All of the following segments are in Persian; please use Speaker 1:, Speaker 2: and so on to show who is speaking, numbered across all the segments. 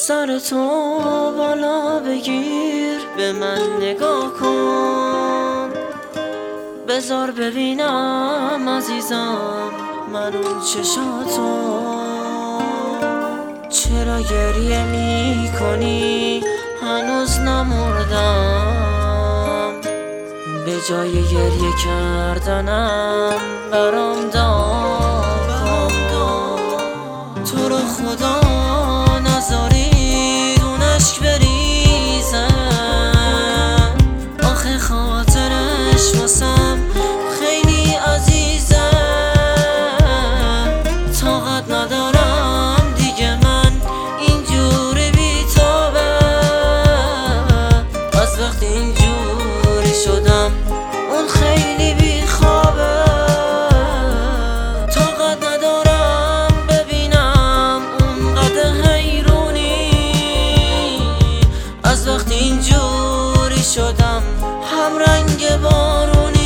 Speaker 1: سرتو بالا بگیر، به من نگاه کن، بذار ببینم عزیزم من اون چشاتو. چرا گریه می کنی؟ هنوز نمردم، به جای گریه کردنم برام داغ کن. تو رو خدا نذاری اون اشک بریزم، آخه خاطرش واسم خیلی عزیزه. طاقت ندارم دیگه من اینجوری بی‌تابه، از وقتی اینجوری شدم اون خیلی بیخوابه. طاقت ندارم ببینم اونقدر حیرونی، از وقتی اینجوری شدم هم رنگ بارونی.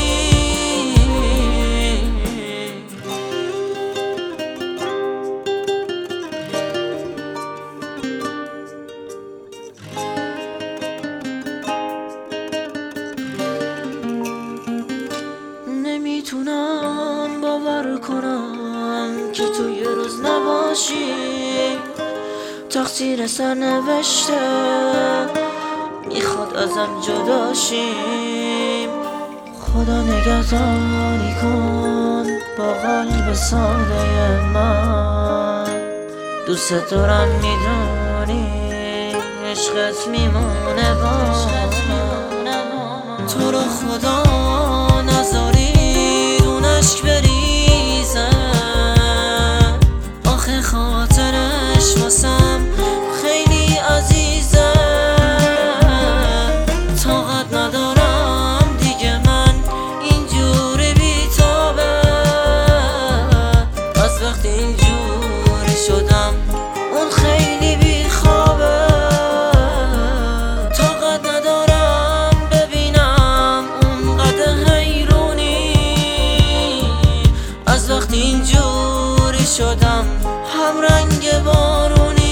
Speaker 1: نمیتونم باور کنم که تو یه روز نباشی، تقصیر سرنوشته میخواد ازم جداشیم. خدا نگهداری کن با قلب ساده من، دوست دارم میدونی عشقت میمونه با من. تو رو خدا نذاری اون اشک بریزم، آخه خاطرش واسم خیلی عزیزه. طاقت ندارم دیگه من اینجوری بی‌تابه، از وقتی اینجوری شدم اون خیلی بیخوابه. طاقت ندارم ببینم اونقدر حیرونی، از وقتی اینجوری شدم هم رنگ بارونی.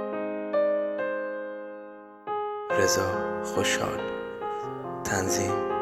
Speaker 2: رضا خوشحال. تنظیم